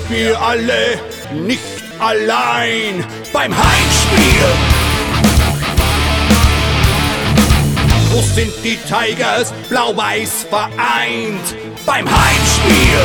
wir alle nicht allein beim Heimspiel. Wo sind die Tigers, blau-weiß vereint beim Heimspiel?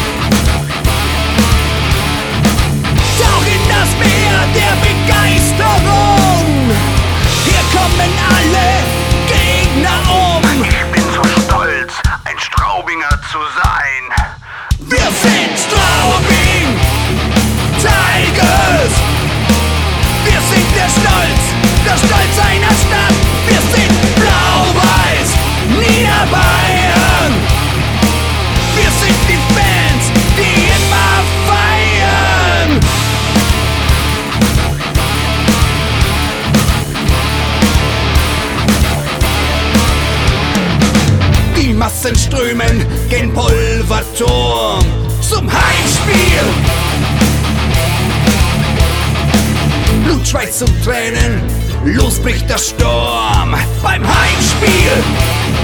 Tauch in das Meer der Begeisterung, hier kommen alle Gegner um. Ich bin so stolz, ein Straubinger zu sein. Wir sind Straubing Tigers. Wir sind der Stolz einer Stadt. Wir sind blau-weiß Niederbayern. Wir sind die Fans, die immer feiern. Die Massen strömen gen Pulverturm zum Heimspiel. Blut, Schweiß und Tränen, los bricht der Sturm beim Heimspiel.